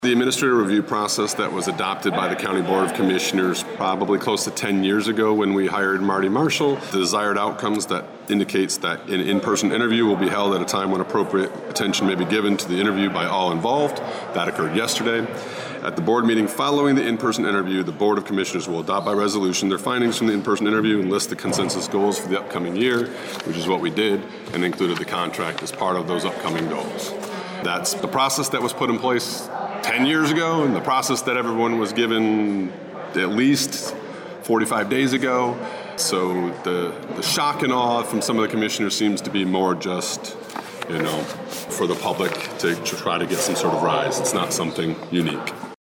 The administrative review process that was adopted by the County Board of Commissioners probably close to 10 years ago when we hired Marty Marshall, the desired outcomes that indicates that an in-person interview will be held at a time when appropriate attention may be given to the interview by all involved. That occurred yesterday. At the board meeting following the in-person interview, the Board of Commissioners will adopt by resolution their findings from the in-person interview and list the consensus goals for the upcoming year, which is what we did, and included the contract as part of those upcoming goals. That's the process that was put in place 10 years ago, and the process that everyone was given at least 45 days ago. So the shock and awe from some of the commissioners seems to be more just, for the public to try to get some sort of rise. It's not something unique.